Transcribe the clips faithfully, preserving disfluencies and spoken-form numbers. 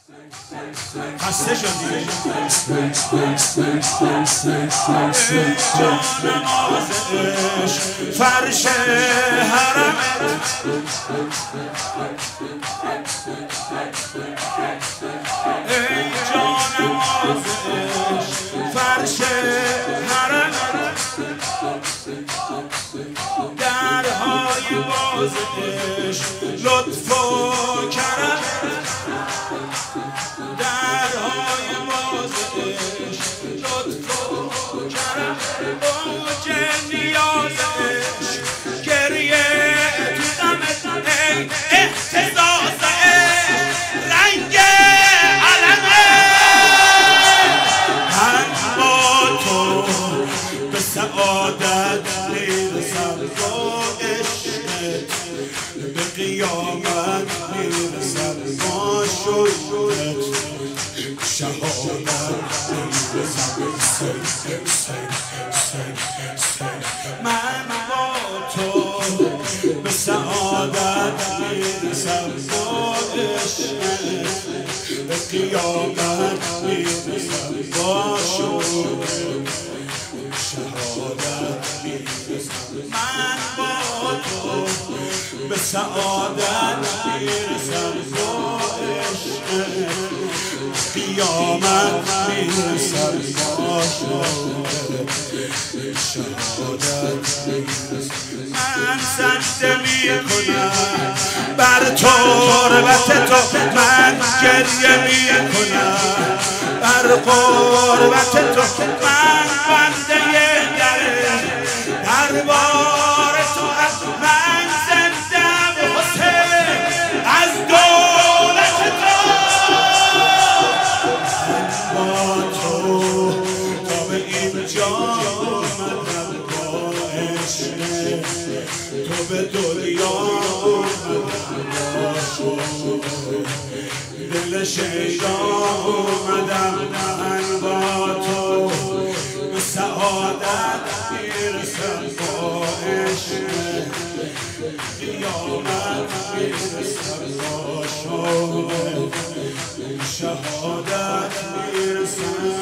خسته شدی ای جان نازش فرش حرمت ای جان نازش فرش حرمت درهای بازش لطف و کرم درهای بازش لطف و کرم اوج نیازش گریه تو غمت ای احتزازش رنگ علمه من با تو به سعادت میرسم با عشقت به قیامت میرسم با شوقت شهادت میرسم من با تو به سعادت میرسم با عشقت به قیامت میرسم با شوقت شهادت میرسم من با تو به سعادت میرسم با عشقت قیامت میرسم با شهادت شهادت میرسم من سجده میکنم بر تربت تو من گریه میکنم بر قربت تو من بنده دربار تو از من زنده حسین از دولت تو من با تو تا به اینجا آمدم با عشق تو به دنیا آمدم با شوق دل شیدا آمدم من با تو به سعادت میرسم با عشق قیامت میرسم با شوق شهادت میرسم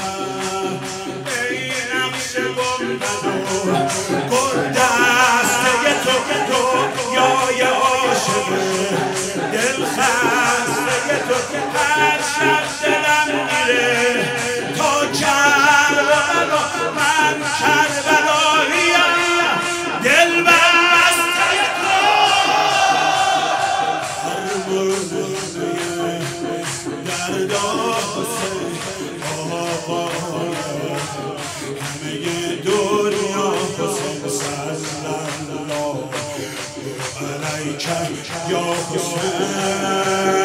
ای نقش گنبد و گلدسته تو دنیای عاشقه دل خسته تو هر شب دلم میره تا کربلا من کربلاییم دل بسته تو هر مرده درد حسین آقای همه دنیا حسین صلی الله علیک یا حسین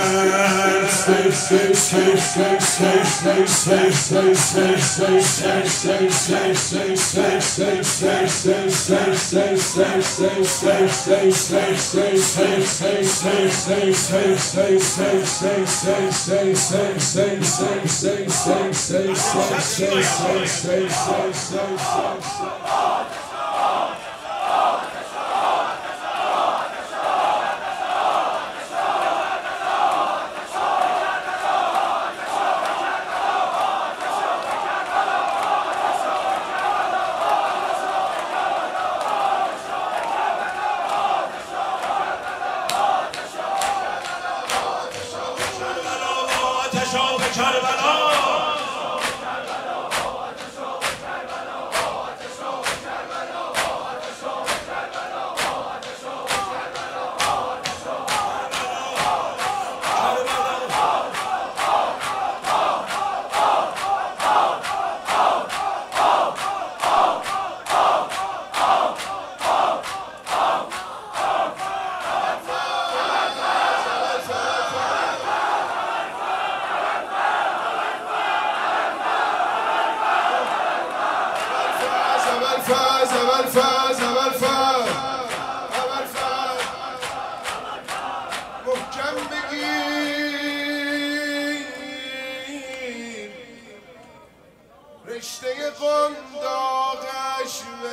رشته قنداقش به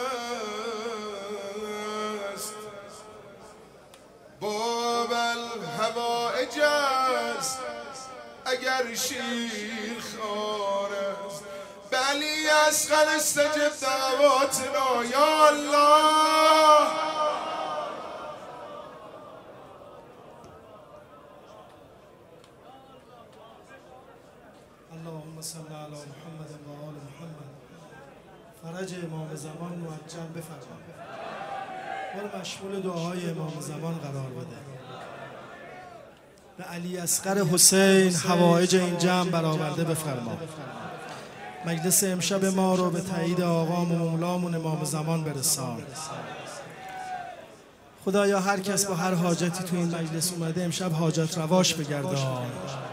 دست باب الهوائج است اگر شیر خوار است بلی اصغر استجب دعواتنا یا الله. اللهم صل علی محمد و آل محمد. فرج امام زمان معجل بفرما و مشمول دعای امام زمان قرار بده. به علی اصغر حسین حوایج این جمع برآورده بفرما. مجلس امشب ما رو به تایید آقام و مولامون امام زمان برسان. خدایا هر کس با هر حاجتی تو این مجلس اومده امشب حاجت رواش بگردان.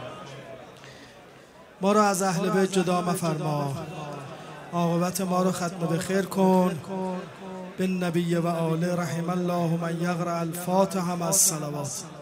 ما را از اهل بیت جدا مفرما. عاقبت ما رو ختم به خیر کن. بالنبی و آله رحم الله من یقرأ الفاتحه مع الصلوات.